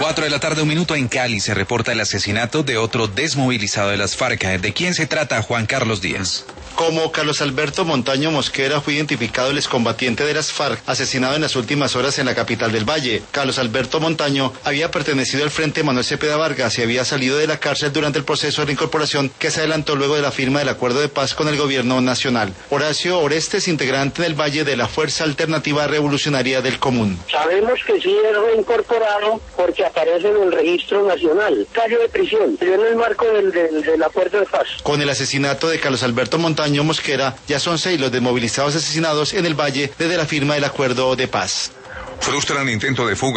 4 de la tarde, 1 minuto, en Cali se reporta el asesinato de otro desmovilizado de las FARC. ¿De quién se trata, Juan Carlos Díaz? Como Carlos Alberto Montaño Mosquera fue identificado el excombatiente de las FARC, asesinado en las últimas horas en la capital del Valle. Carlos Alberto Montaño había pertenecido al Frente Manuel Cepeda Vargas y había salido de la cárcel durante el proceso de reincorporación que se adelantó luego de la firma del acuerdo de paz con el gobierno nacional. Horacio Orestes, integrante del Valle de la Fuerza Alternativa Revolucionaria del Común. Sabemos que sí es reincorporado porque aparece en el registro nacional. Callo de prisión, en el marco del acuerdo de paz. Con el asesinato de Carlos Alberto Montaño Mosquera, ya son 6 los desmovilizados asesinados en el Valle desde la firma del acuerdo de paz. Frustran intento de fuga.